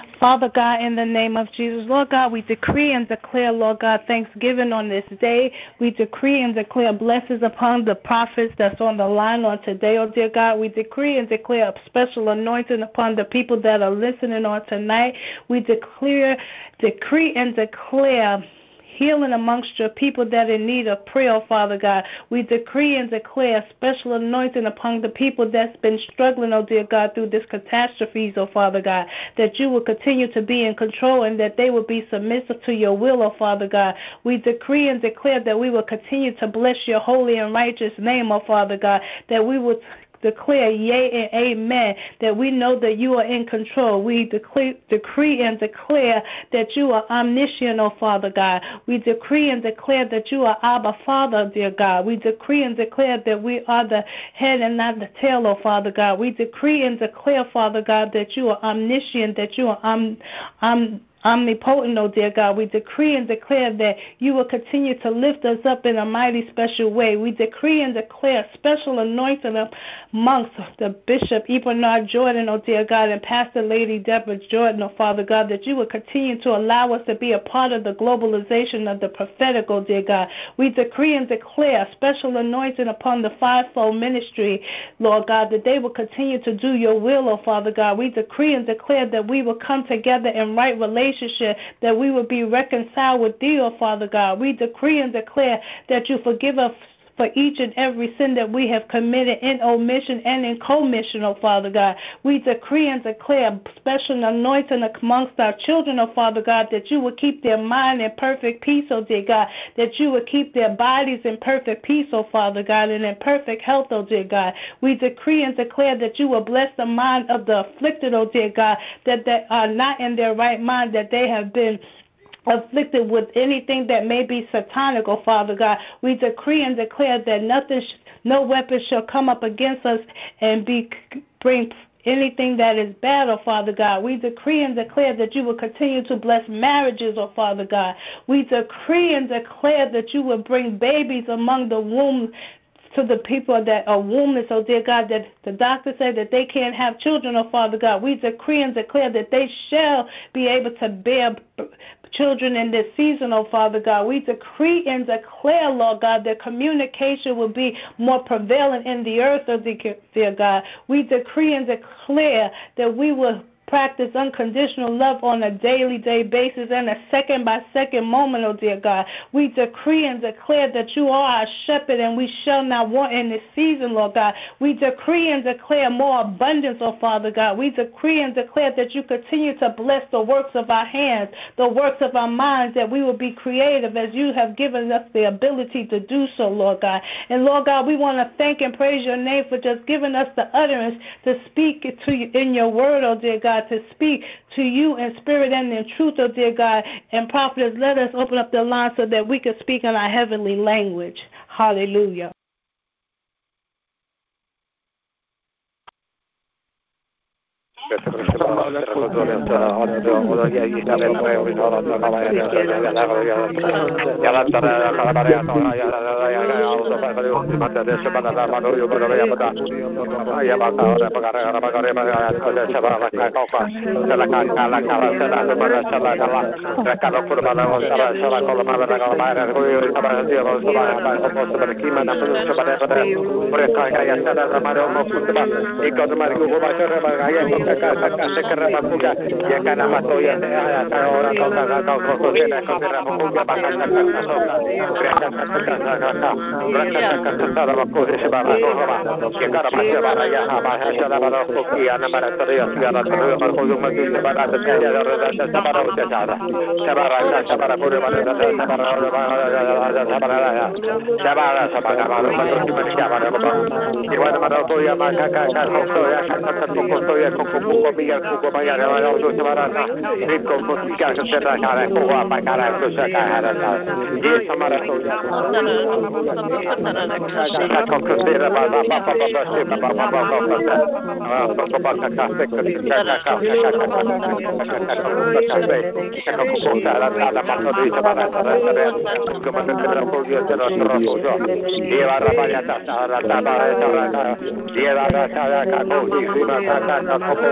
Father God, in the name of Jesus, Lord God, we decree and declare, Lord God, thanksgiving on this day. We decree and declare blessings upon the prophets that's on the line on today, oh dear God. We decree and declare a special anointing upon the people that are listening on tonight. We decree and declare healing amongst your people that are in need of prayer, Father God. We decree and declare special anointing upon the people that's been struggling, oh dear God, through this catastrophes, oh Father God, that you will continue to be in control and that they will be submissive to your will, oh Father God. We decree and declare that we will continue to bless your holy and righteous name, oh Father God, that we will declare yea and amen, that we know that you are in control. We decree and declare that you are omniscient, oh Father God. We decree and declare that you are Abba Father, dear God. We decree and declare that we are the head and not the tail, oh Father God. We decree and declare, Father God, that you are omniscient, that you are omnipotent, oh dear God. We decree and declare that you will continue to lift us up in a mighty special way. We decree and declare special anointing amongst the Bishop Bernard Jordan, oh dear God, and Pastor Lady Deborah Jordan, oh Father God, that you will continue to allow us to be a part of the globalization of the prophetic, oh dear God. We decree and declare special anointing upon the fivefold ministry, Lord God, that they will continue to do your will, oh Father God. We decree and declare that we will come together in right relationship, that we will be reconciled with thee, oh Father God. We decree and declare that you forgive us for each and every sin that we have committed in omission and in commission, oh Father God. We decree and declare special anointing amongst our children, oh Father God, that you will keep their mind in perfect peace, oh dear God, that you will keep their bodies in perfect peace, oh Father God, and in perfect health, oh dear God. We decree and declare that you will bless the mind of the afflicted, oh dear God, that they are not in their right mind, that they have been afflicted with anything that may be satanic, oh Father God. We decree and declare that no weapon shall come up against us and bring anything that is bad, oh Father God. We decree and declare that you will continue to bless marriages, oh Father God. We decree and declare that you will bring babies among the womb to the people that are wombeless, oh dear God, that the doctor said that they can't have children, oh Father God. We decree and declare that they shall be able to bear children in this season, oh Father God. We decree and declare, Lord God, that communication will be more prevalent in the earth, oh dear God. We decree and declare that we will practice unconditional love on a daily basis and a second-by-second moment, oh dear God. We decree and declare that you are our shepherd and we shall not want in this season, Lord God. We decree and declare more abundance, oh Father God. We decree and declare that you continue to bless the works of our hands, the works of our minds, that we will be creative as you have given us the ability to do so, Lord God. And Lord God, we want to thank and praise your name for just giving us the utterance to speak to you in your word, oh dear God, to speak to you in spirit and in truth, oh dear God. And prophets, let us open up the line so that we can speak in our heavenly language. Hallelujah.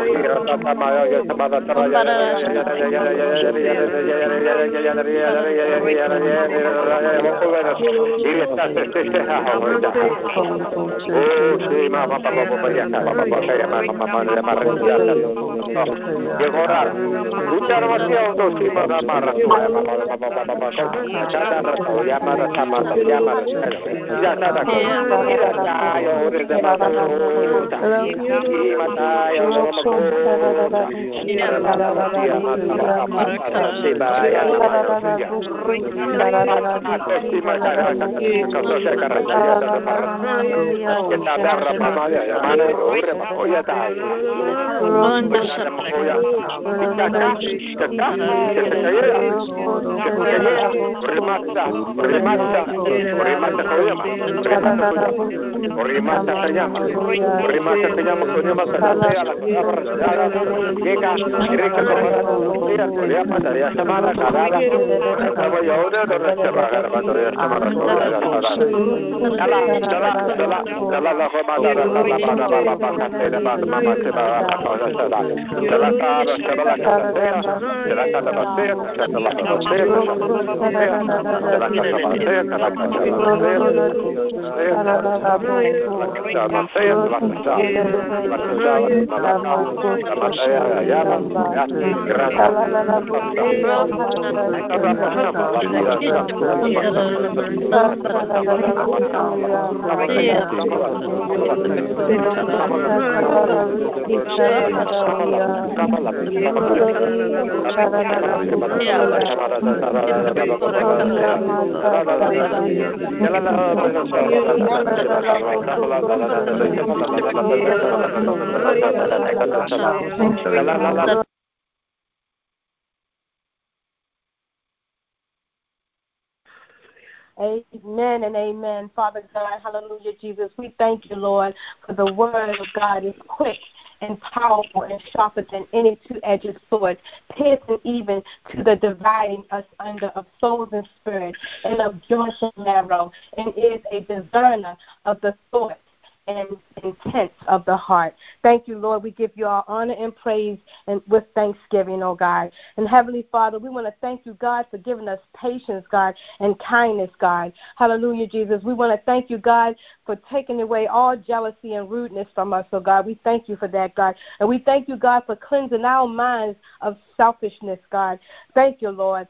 Amen and amen. Father God, hallelujah, Jesus. We thank you, Lord, for the word of God is quick and powerful and sharper than any two-edged sword, piercing even to the dividing us under of souls and spirit and of joints and marrow, and is a discerner of the thoughts and intents of the heart. Thank you, Lord. We give you all honor and praise and with thanksgiving, oh God. And Heavenly Father, we want to thank you, God, for giving us patience, God, and kindness, God. Hallelujah, Jesus. We want to thank you, God, for taking away all jealousy and rudeness from us, oh God. We thank you for that, God. And we thank you, God, for cleansing our minds of selfishness, God. Thank you, Lord.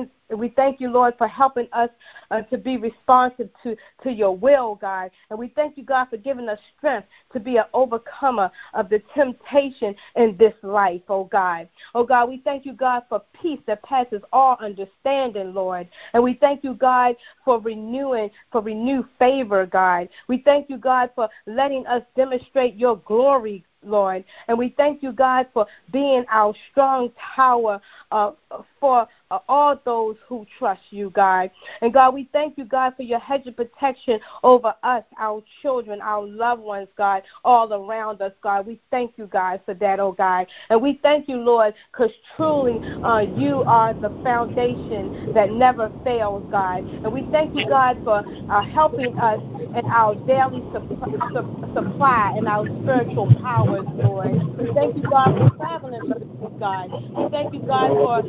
We thank you, Lord, for helping us to be responsive to your will, God. And we thank you, God, for giving us strength to be an overcomer of the temptation in this life, oh God. Oh God, we thank you, God, for peace that passes all understanding, Lord. And we thank you, God, for renewed favor, God. We thank you, God, for letting us demonstrate your glory, Lord. And we thank you, God, for being our strong tower for all those who trust you, God. And God, we thank you, God, for your hedge of protection over us, our children, our loved ones, God, all around us, God. We thank you, God, for that, oh God. And we thank you, Lord, because truly you are the foundation that never fails, God. And we thank you, God, for helping us in our daily supply and our spiritual powers, Lord. We thank you, God, for traveling mercies, God. We thank you, God, for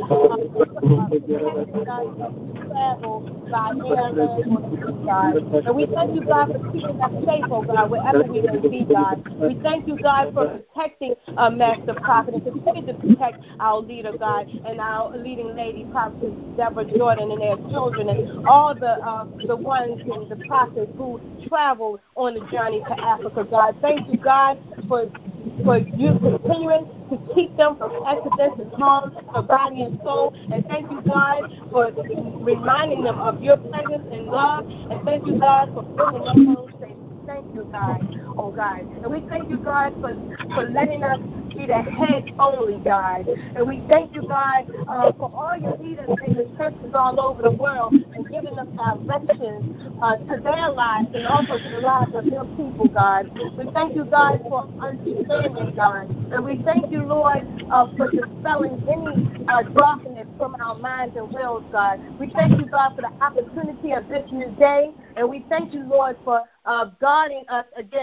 protecting us as we travel by air, land, or sea, God. And we thank you, God, for keeping us safe, oh God, wherever we may be, God. We thank you, God, for protecting Master Prophet and continue to protect our leader, God, and our leading lady, Prophet Deborah Jordan, and their children, and all the ones in the process who travel on the journey to Africa, God. Thank you, God, for you continuing to keep them from accidents and harm for body and soul. And thank you, God, for reminding them of your presence and love. And thank you, God, for bringing them home safe. Thank you, God, oh God. And we thank you, God, for letting us be the head only, God. And we thank you, God, for all your leaders in the churches all over the world and giving them directions to their lives and also to the lives of your people, God. We thank you, God, for understanding, God. And we thank you, Lord, for dispelling any darkness from our minds and wills, God. We thank you, God, for the opportunity of this new day. And we thank you, Lord, for guarding us against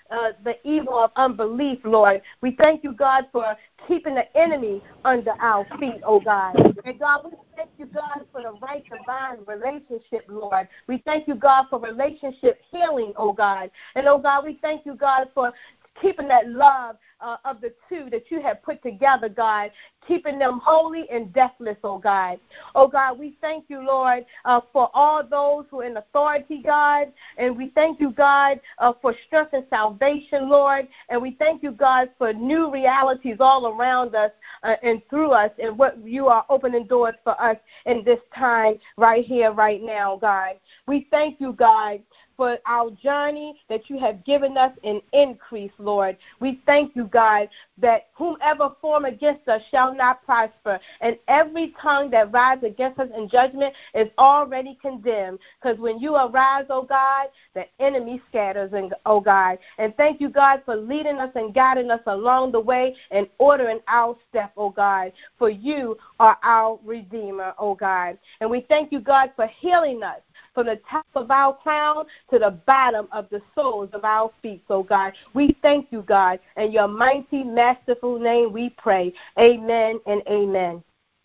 the evil of unbelief, Lord. We thank you, God, for keeping the enemy under our feet, oh God. And God, we thank you, God, for the right divine relationship, Lord. We thank you, God, for relationship healing, oh God. And, oh God, we thank you, God, for keeping that love of the two that you have put together, God, keeping them holy and deathless, oh God. Oh God, we thank you, Lord, for all those who are in authority, God, and we thank you, God, for strength and salvation, Lord, and we thank you, God, for new realities all around us and through us, and what you are opening doors for us in this time right here, right now, God. We thank you, God, for our journey that you have given us in increase, Lord. We thank you, God, that whomever form against us shall not prosper, and every tongue that rises against us in judgment is already condemned, because when you arise, oh God, the enemy scatters, oh God. And thank you, God, for leading us and guiding us along the way and ordering our step, oh God, for you are our Redeemer, oh God. And we thank you, God, for healing us from the top of our crown to the bottom of the soles of our feet, oh God. We thank you, God. In your mighty, masterful name we pray. Amen and amen.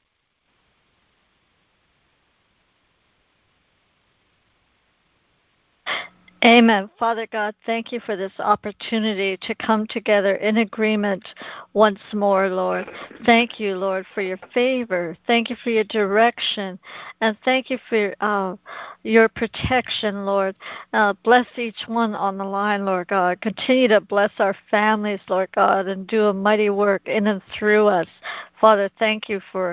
Amen. Father God, thank you for this opportunity to come together in agreement once more, Lord. Thank you, Lord, for your favor. Thank you for your direction. And thank you for your protection, Lord. Bless each one on the line, Lord God. Continue to bless our families, Lord God, and do a mighty work in and through us. Father, thank you for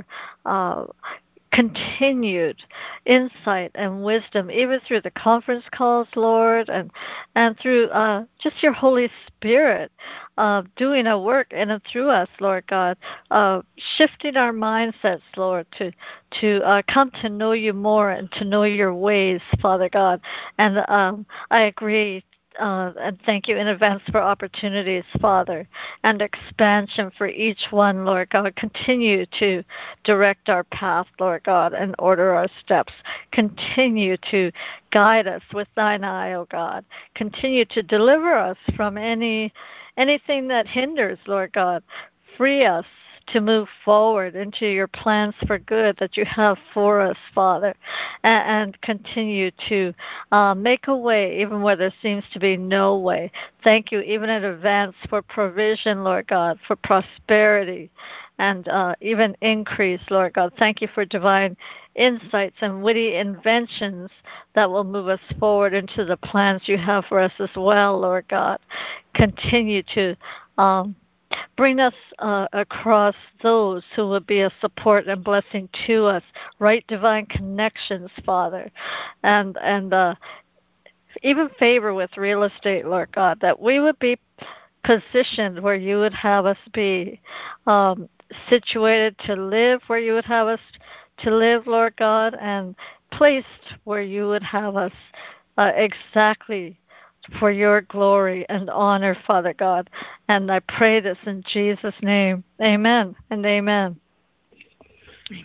continued insight and wisdom, even through the conference calls, Lord, and through just your Holy Spirit doing a work in and through us, Lord God, shifting our mindsets, Lord, to come to know you more and to know your ways, Father God. And I agree. And thank you in advance for opportunities, Father, and expansion for each one, Lord God. Continue to direct our path, Lord God, and order our steps. Continue to guide us with thine eye, O God. Continue to deliver us from anything that hinders, Lord God. Free us to move forward into your plans for good that you have for us, Father, and continue to make a way even where there seems to be no way. Thank you even in advance for provision, Lord God, for prosperity and even increase, Lord God. Thank you for divine insights and witty inventions that will move us forward into the plans you have for us as well, Lord God. Continue to bring us across those who will be a support and blessing to us, right divine connections, Father, and even favor with real estate, Lord God, that we would be positioned where you would have us be, situated to live where you would have us to live, Lord God, and placed where you would have us exactly for your glory and honor, Father God. And I pray this in Jesus' name. Amen and amen. Amen.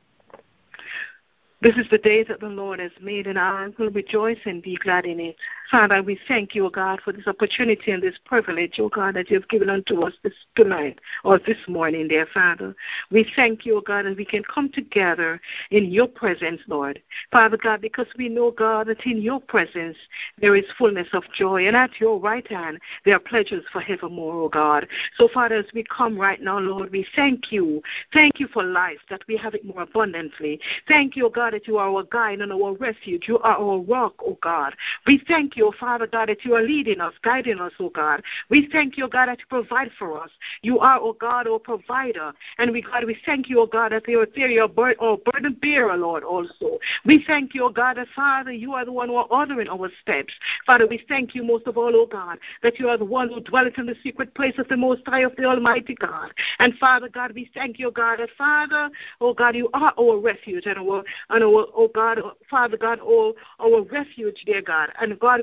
This is the day that the Lord has made, and I will rejoice and be glad in it. Father, we thank you, O God, for this opportunity and this privilege, O God, that you have given unto us this tonight or this morning, dear Father. We thank you, O God, that we can come together in your presence, Lord. Father God, because we know, God, that in your presence there is fullness of joy, and at your right hand there are pleasures forevermore, O God. So, Father, as we come right now, Lord, we thank you. Thank you for life, that we have it more abundantly. Thank you, O God, that you are our guide and our refuge. You are our rock, O God. We thank you, Father God, that you are leading us, guiding us, O God. We thank you, O God, that you provide for us. You are, O God, our provider. And we thank you, O God, that you are our burden bearer, Lord, also. We thank you, O God, that, Father, you are the one who are ordering our steps. Father, we thank you most of all, O God, that you are the one who dwelleth in the secret place of the Most High of the Almighty God. And, Father God, we thank you, O God, that, Father, O God, you are our refuge and our oh God, Father God, our refuge, dear God. And God,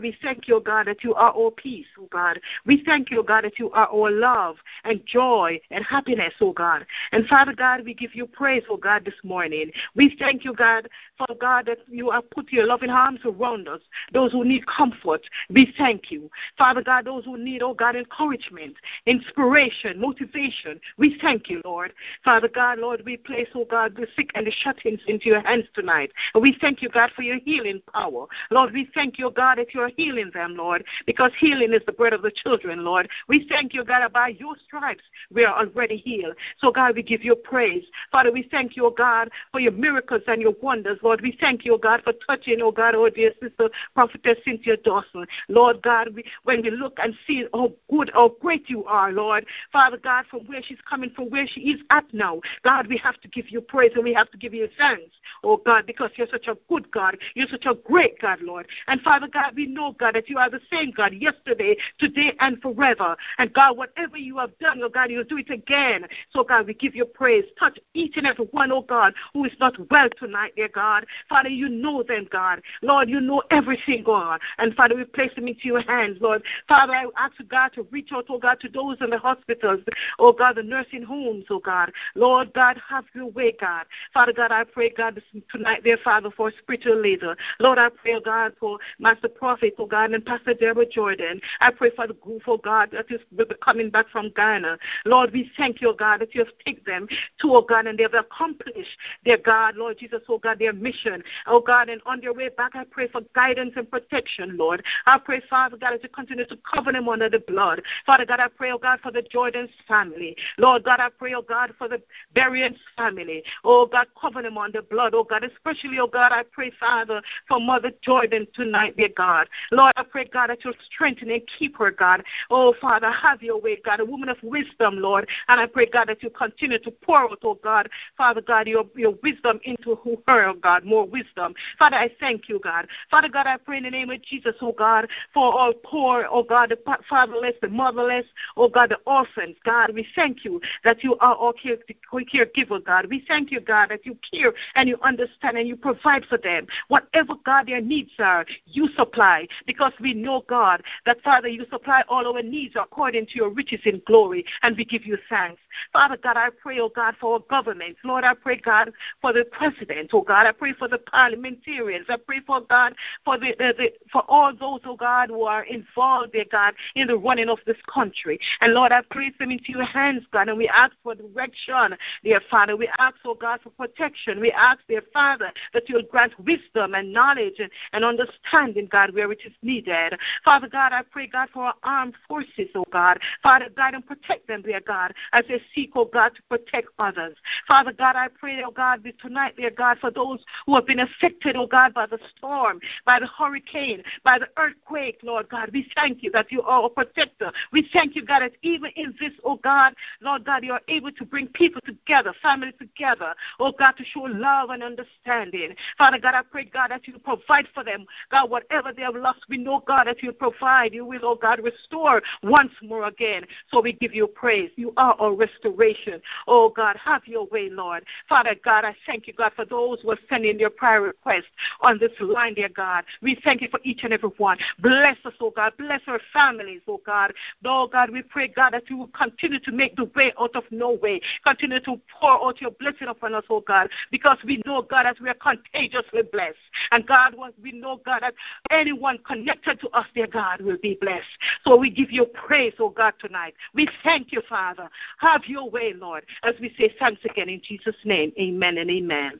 we thank you, God, that you are our peace, oh God. We thank you, God, that you are our love and joy and happiness, oh God. And Father God, we give you praise, oh God, this morning. We thank you, God, Father God, that you have put your loving arms around us, those who need comfort. We thank you. Father God, those who need, oh God, encouragement, inspiration, motivation. We thank you, Lord. Father God, Lord, we place, oh God, the sick and the shut-ins into your hands tonight. And we thank you, God, for your healing power. Lord, we thank you, God, that you are healing them, Lord, because healing is the bread of the children, Lord. We thank you, God, that by your stripes we are already healed. So, God, we give you praise. Father, we thank you, oh God, for your miracles and your wonders, Lord. We thank you, oh God, for touching, oh God, our dear sister, Prophetess Cynthia Dawson. Lord God, when we look and see how good, how great you are, Lord, Father God, from where she's coming, from where she is at now, God, we have to give you praise and we have to give you thanks, oh God, because you're such a good God. You're such a great God, Lord. And Father God, we know, God, that you are the same God yesterday, today, and forever. And God, whatever you have done, oh God, you'll do it again. So God, we give you praise. Touch each and every one, oh God, who is not well tonight, dear God. Father, you know them, God. Lord, you know everything, God. And Father, we place them into your hands, Lord. Father, I ask God to reach out, oh God, to those in the hospitals, oh God, the nursing homes, oh God. Lord God, have your way, God. Father God, I pray, God, tonight, dear Father, for a spiritual leader. Lord, I pray, oh God, for Master Prophet, oh God, and Pastor Deborah Jordan. I pray for the group, oh God, that is coming back from Ghana. Lord, we thank you, oh God, that you have taken them to, oh God, and they have accomplished their God, Lord Jesus, oh God, their mission. Oh God, and on their way back, I pray for guidance and protection, Lord. I pray, Father God, as you continue to cover them under the blood. Father God, I pray, oh God, for the Jordan's family. Lord God, I pray, oh God, for the Berrien's family. Oh God, cover them under the blood, oh God, especially, oh God, I pray, Father, for Mother Jordan tonight, dear God. Lord, I pray, God, that you'll strengthen and keep her, God. Oh, Father, have your way, God, a woman of wisdom, Lord. And I pray, God, that you continue to pour out, oh God, Father God, your wisdom into her, oh God, more wisdom. Father, I thank you, God. Father God, I pray in the name of Jesus, oh God, for all poor, oh God, the fatherless, the motherless, oh God, the orphans. God, we thank you that you are our caregiver, God. We thank you, God, that you care and you understand and you provide for them. Whatever, God, their needs are, you supply, because we know, God, that, Father, you supply all our needs according to your riches in glory, and we give you thanks. Father God, I pray, oh God, for our government. Lord, I pray, God, for the president, oh God. I pray for the parliamentarians. I pray for, God, for for all those, oh God, who are involved, dear God, in the running of this country. And Lord, I place them into your hands, God, and we ask for direction, dear Father. We ask, oh God, for protection. We ask, dear Father, that you'll grant wisdom and knowledge and understanding, God, where it is needed. Father God, I pray, God, for our armed forces, oh God. Father God, and protect them, dear God, as they seek, oh God, to protect others. Father God, I pray, oh God, tonight, dear God, for those who have been affected, oh God, by the storm, by the hurricane, by the earthquake, Lord God. We thank you that you are a protector. We thank you, God, that even in this, oh God, Lord God, you are able to bring people together, families together, oh God, to show love and understanding. Father God, I pray, God, that you provide for them. God, whatever they have lost, we know, God, that you provide. You will, oh God, restore once more again. So we give you praise. You are our restoration. Oh God, have your way, Lord. Father God, I thank you, God, for those who are sending their prayer requests on this line, dear God. We thank you for each and every one. Bless us, oh God. Bless our families, oh God. Oh God, we pray, God, that you will continue to make the way out of no way. Continue to pour out your blessing upon us, oh God, because we know, God, that we are contagiously blessed. And God, we know, God, that anyone connected to us, dear God, will be blessed. So we give you praise, oh God, tonight. We thank you, Father. Have your way, Lord, as we say thanks again in Jesus' name. Amen and amen.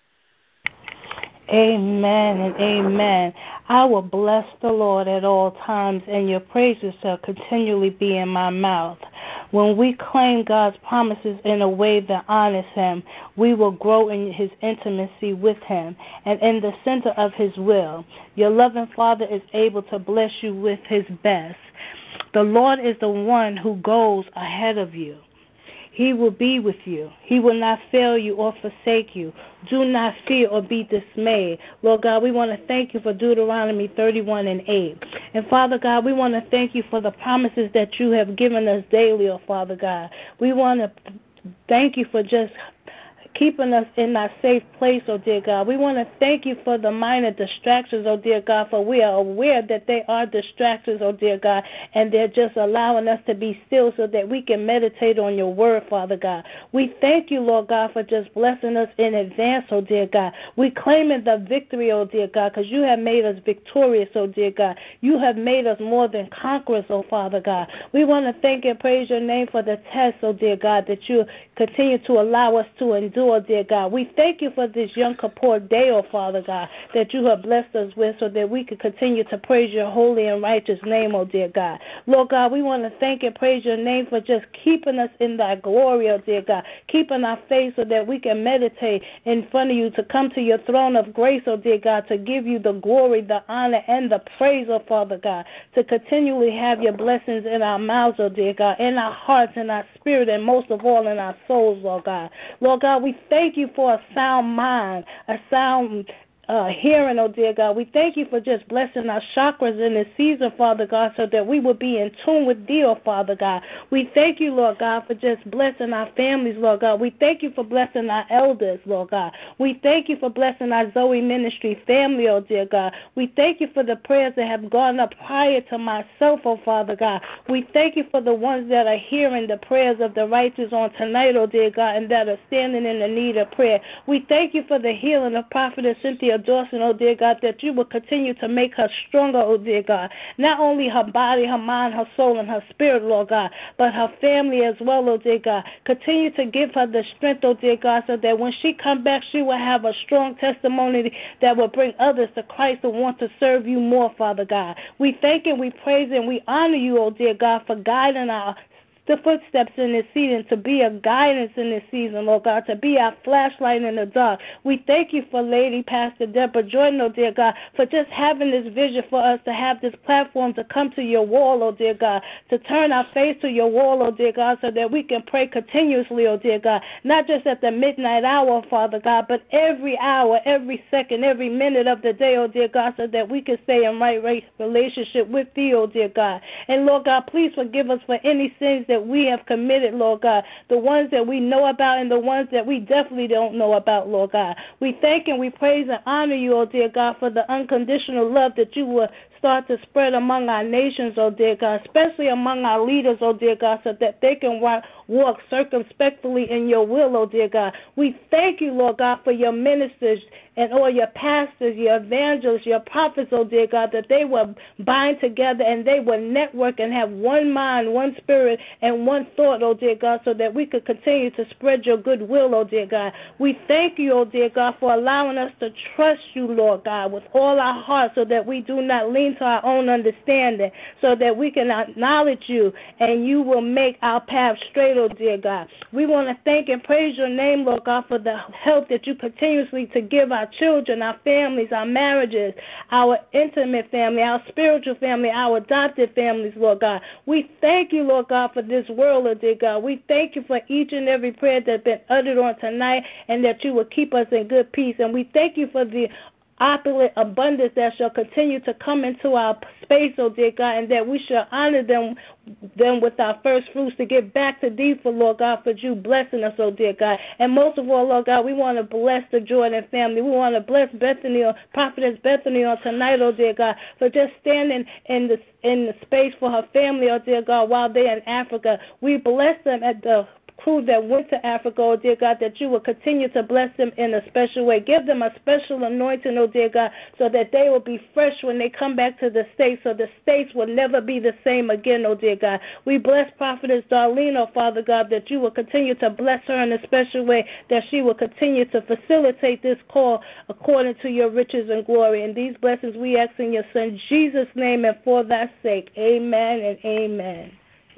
Amen and amen. I will bless the Lord at all times, and your praises shall continually be in my mouth. When we claim God's promises in a way that honors Him, we will grow in His intimacy with Him and in the center of His will. Your loving Father is able to bless you with His best. The Lord is the one who goes ahead of you. He will be with you. He will not fail you or forsake you. Do not fear or be dismayed. Lord God, we want to thank you for Deuteronomy 31:8. And Father God, we want to thank you for the promises that you have given us daily, oh Father God. We want to thank you for just keeping us in our safe place, oh dear God. We want to thank you for the minor distractions, oh dear God, for we are aware that they are distractions, oh dear God, and they're just allowing us to be still so that we can meditate on your word, Father God. We thank you, Lord God, for just blessing us in advance, oh dear God. We claiming the victory, oh dear God, because you have made us victorious, oh dear God. You have made us more than conquerors, oh Father God. We want to thank and praise your name for the test, oh dear God, that you continue to allow us to endure, dear God. We thank you for this Yom Kippur day, oh Father God, that you have blessed us with so that we could continue to praise your holy and righteous name, oh dear God. Lord God, we want to thank and praise your name for just keeping us in thy glory, oh dear God, keeping our faith so that we can meditate in front of you, to come to your throne of grace, oh dear God, to give you the glory, the honor, and the praise, oh Father God, to continually have your blessings in our mouths, oh dear God, in our hearts, in our spirit, and most of all in our souls, Lord God. Lord God, we thank you for a sound mind, a sound hearing, oh dear God. We thank you for just blessing our chakras in this season, Father God, so that we will be in tune with thee, oh Father God. We thank you, Lord God, for just blessing our families, Lord God. We thank you for blessing our elders, Lord God. We thank you for blessing our Zoe Ministry family, oh dear God. We thank you for the prayers that have gone up prior to myself, oh Father God. We thank you for the ones that are hearing the prayers of the righteous on tonight, oh dear God, and that are standing in the need of prayer. We thank you for the healing of Prophetess Cynthia Dawson, oh dear God, that you will continue to make her stronger, oh dear God. Not only her body, her mind, her soul, and her spirit, Lord God, but her family as well, oh dear God. Continue to give her the strength, oh dear God, so that when she comes back, she will have a strong testimony that will bring others to Christ who want to serve you more, Father God. We thank and we praise and we honor you, oh dear God, for guiding the footsteps in this season, to be a guidance in this season, Lord God, to be our flashlight in the dark. We thank you for Lady Pastor Deborah Jordan, oh dear God, for just having this vision for us to have this platform to come to your wall, oh dear God, to turn our face to your wall, oh dear God, so that we can pray continuously, oh dear God, not just at the midnight hour, Father God, but every hour, every second, every minute of the day, oh dear God, so that we can stay in right relationship with thee, oh dear God. And Lord God, please forgive us for any sins that we have committed, Lord God, the ones that we know about and the ones that we definitely don't know about, Lord God. We thank and we praise and honor you, oh dear God, for the unconditional love that you will start to spread among our nations, oh dear God, especially among our leaders, oh dear God, so that they can walk circumspectly in your will, oh dear God. We thank you, Lord God, for your ministers and all your pastors, your evangelists, your prophets, oh dear God, that they will bind together and they will network and have one mind, one spirit, and one thought, oh dear God, so that we could continue to spread your good will, oh dear God. We thank you, oh dear God, for allowing us to trust you, Lord God, with all our hearts, so that we do not lean to our own understanding, so that we can acknowledge you and you will make our path straight, oh dear God. We want to thank and praise your name, Lord God, for the help that you continuously to give our children, our families, our marriages, our intimate family, our spiritual family, our adopted families, Lord God. We thank you, Lord God, for this world, oh dear God. We thank you for each and every prayer that's been uttered on tonight, and that you will keep us in good peace. And we thank you for the opulent abundance that shall continue to come into our space, oh dear God, and that we shall honor them with our first fruits to give back to thee for, Lord God, for you blessing us, oh dear God. And most of all, Lord God, we want to bless the Jordan family. We want to bless Bethany, or Prophetess Bethany on tonight, oh dear God, for just standing in the space for her family, oh dear God, while they're in Africa. We bless them at the crew that went to Africa, oh dear God, that you will continue to bless them in a special way. Give them a special anointing, oh dear God, so that they will be fresh when they come back to the States, so the States will never be the same again, oh dear God. We bless Prophetess Darlene, oh Father God, that you will continue to bless her in a special way, that she will continue to facilitate this call according to your riches and glory. And these blessings we ask in your Son Jesus' name and for thy sake. Amen and amen.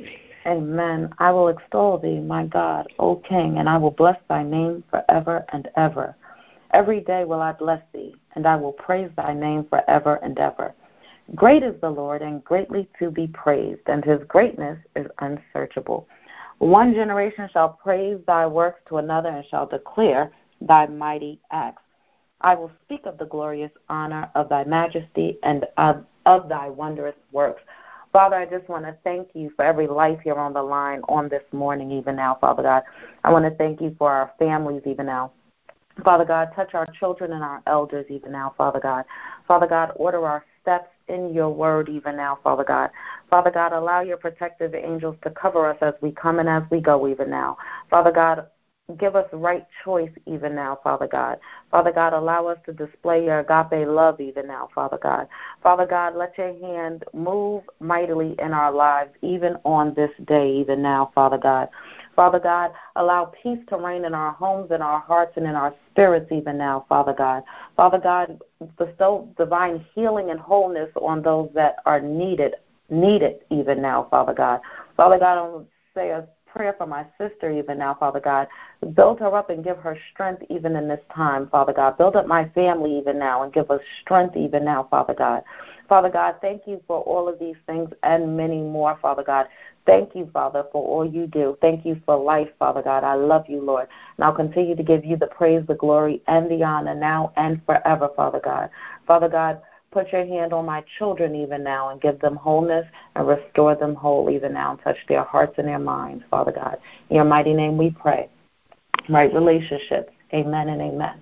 Amen. I will extol thee, my God, O King, and I will bless thy name forever and ever. Every day will I bless thee, and I will praise thy name forever and ever. Great is the Lord, and greatly to be praised, and his greatness is unsearchable. One generation shall praise thy works to another, and shall declare thy mighty acts. I will speak of the glorious honor of thy majesty, and of thy wondrous works. Father, I just want to thank you for every life here on the line on this morning, even now, Father God. I want to thank you for our families, even now. Father God, touch our children and our elders, even now, Father God. Father God, order our steps in your word, even now, Father God. Father God, allow your protective angels to cover us as we come and as we go, even now. Father God, give us right choice even now, Father God. Father God, allow us to display your agape love even now, Father God. Father God, let your hand move mightily in our lives even on this day, even now, Father God. Father God, allow peace to reign in our homes, in our hearts, and in our spirits even now, Father God. Father God, bestow divine healing and wholeness on those that are needed even now, Father God. Father God, I want to say a prayer for my sister even now, Father God. Build her up and give her strength even in this time, Father God. Build up my family even now and give us strength even now, Father God. Father God, thank you for all of these things and many more, Father God. Thank you, Father, for all you do. Thank you for life, Father God. I love you, Lord. And I'll continue to give you the praise, the glory, and the honor now and forever, Father God. Father God, put your hand on my children even now and give them wholeness and restore them whole even now and touch their hearts and their minds, Father God. In your mighty name we pray. Right relationships. Amen and amen.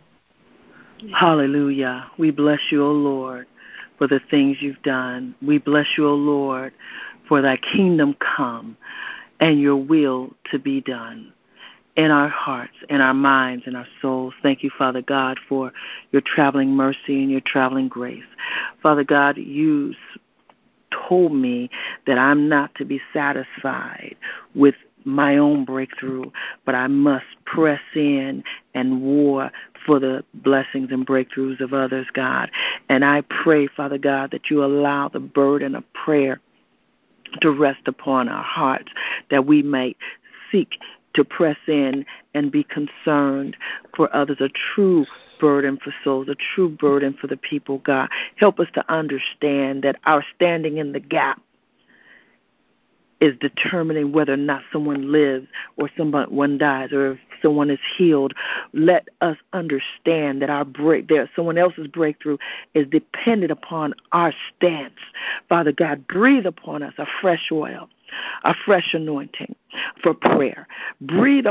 Hallelujah. We bless you, O Lord, for the things you've done. We bless you, O Lord, for thy kingdom come and your will to be done in our hearts, in our minds, in our souls. Thank you, Father God, for your traveling mercy and your traveling grace. Father God, you told me that I'm not to be satisfied with my own breakthrough, but I must press in and war for the blessings and breakthroughs of others, God. And I pray, Father God, that you allow the burden of prayer to rest upon our hearts, that we may seek to press in and be concerned for others, a true burden for souls, a true burden for the people, God. Help us to understand that our standing in the gap is determining whether or not someone lives or someone dies or if someone is healed. Let us understand that someone else's breakthrough is dependent upon our stance. Father God, breathe upon us a fresh oil, a fresh anointing for prayer. Breathe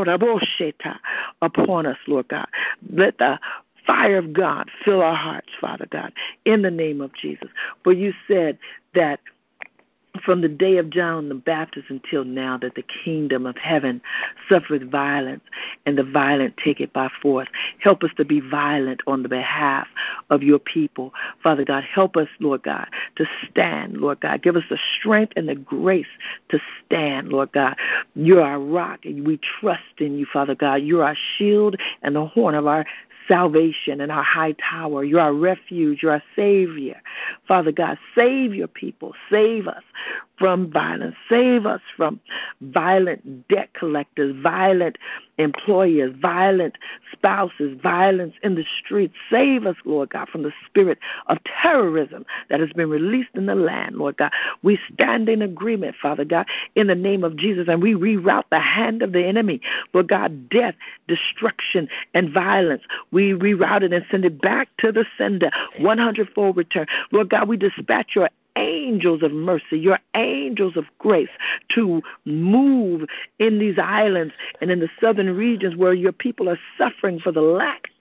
upon us, Lord God. Let the fire of God fill our hearts, Father God, in the name of Jesus. For you said that from the day of John the Baptist until now, that the kingdom of heaven suffereth violence, and the violent take it by force. Help us to be violent on the behalf of your people. Father God, help us, Lord God, to stand, Lord God. Give us the strength and the grace to stand, Lord God. You're our rock, and we trust in you, Father God. You're our shield and the horn of our salvation and our high tower. You're our refuge. You're our Savior. Father God, save your people. Save us from violence. Save us from violent debt collectors, violent employers, violent spouses, violence in the streets. Save us, Lord God, from the spirit of terrorism that has been released in the land, Lord God. We stand in agreement, Father God, in the name of Jesus, and we reroute the hand of the enemy, Lord God, death, destruction, and violence. We reroute it and send it back to the sender, 100-fold return. Lord God, we dispatch your angels of mercy, your angels of grace to move in these islands and in the southern regions where your people are suffering for the lack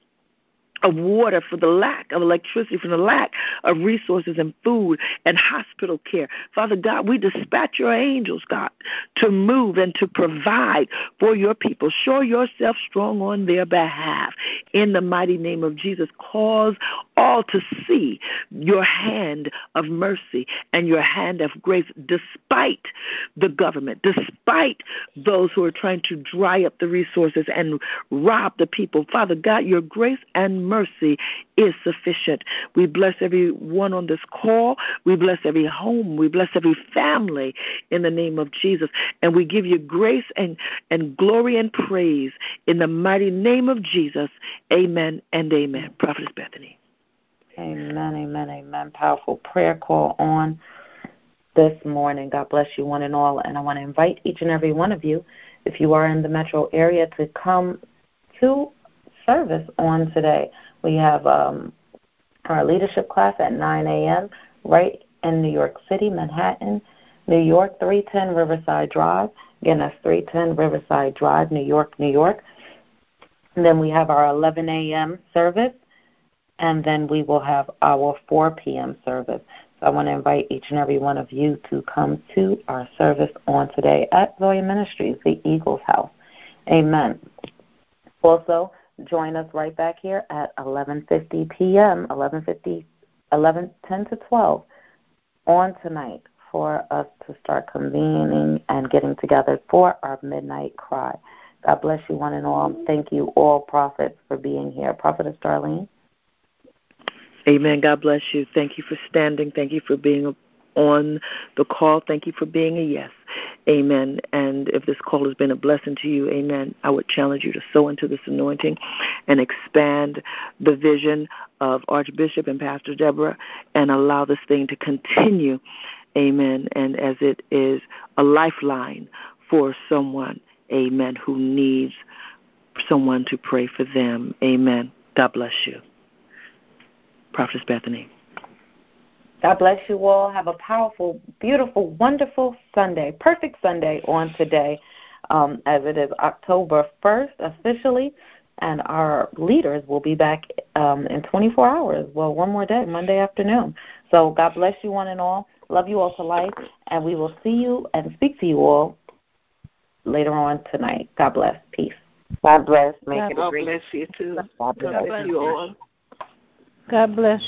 of water, for the lack of electricity, for the lack of resources and food and hospital care. Father God, we dispatch your angels, God, to move and to provide for your people. Show yourself strong on their behalf. In the mighty name of Jesus, cause all to see your hand of mercy and your hand of grace, despite the government, despite those who are trying to dry up the resources and rob the people. Father God, your grace and mercy is sufficient. We bless everyone on this call. We bless every home. We bless every family in the name of Jesus. And we give you grace and glory and praise in the mighty name of Jesus. Amen and amen. Prophetess Bethany. Amen, amen, amen. Powerful prayer call on this morning. God bless you one and all. And I want to invite each and every one of you, if you are in the metro area, to come to service on today. We have our leadership class at 9 a.m. right in New York City, Manhattan. New York, 310 Riverside Drive. Again, that's 310 Riverside Drive, New York, New York. And then we have our 11 a.m. service, and then we will have our 4 p.m. service. So I want to invite each and every one of you to come to our service on today at Zoya Ministries, the Eagles House. Amen. Also, join us right back here at 11:50 p.m., 10 to 12 on tonight for us to start convening and getting together for our midnight cry. God bless you one and all. Thank you all, prophets, for being here. Prophetess Darlene. Amen. God bless you. Thank you for standing. Thank you for being on the call. Thank you for being a yes. Amen. And if this call has been a blessing to you, amen, I would challenge you to sow into this anointing and expand the vision of Archbishop and Pastor Deborah and allow this thing to continue. Amen. And as it is a lifeline for someone, amen, who needs someone to pray for them. Amen. God bless you. Prophetess Bethany. God bless you all. Have a powerful, beautiful, wonderful Sunday, perfect Sunday on today, as it is October 1st officially, and our leaders will be back in 24 hours. Well, one more day, Monday afternoon. So God bless you one and all. Love you all to life, and we will see you and speak to you all later on tonight. God bless. Peace. God bless. God bless you too. God bless you all. God bless.